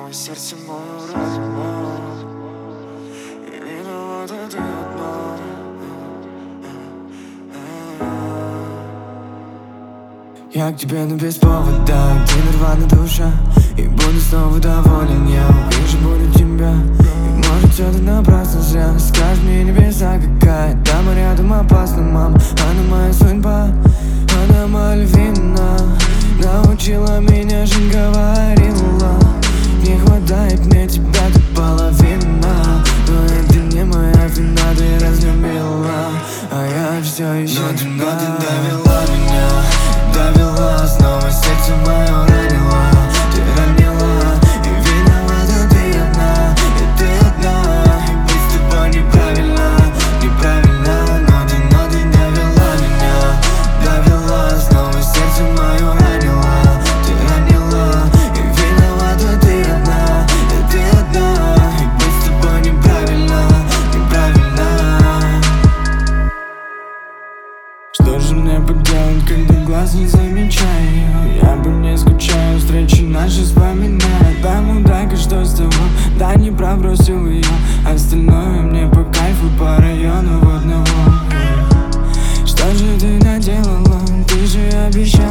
снова сердце мое ранено, и виновата ты одна. Я к тебе, но без повода, где нирвана душа, и буду снова доволен. Я увижу, буду тебя, и может все это напрасно зря. Скажешь мне небеса, какая дама рядом опасна, мам. Она моя судьба, она моя львина. Научила меня жить, говорила, не хватает мне тебя, ты половина. Но это не моя вина, ты разлюбила, а я все еще но ты довела меня, довела, снова сердце мое ранила. Ты ранила, и виновата ты одна, и ты одна. И быть с тобой неправильно, неправильно. Но ты довела меня, довела, снова сердце мое ранила. Ты ранила, и виновата ты одна, и ты одна. И быть с тобой неправильно, неправильно. Что же мне поделать, когда глаз не замечаю? Я бы не скучаю, встречи наши вспоминаю. Да, мудака, что с того? Да, не пробросил ее. Остальное мне по кайфу, по району в одного. Что же ты наделала? Ты же обещала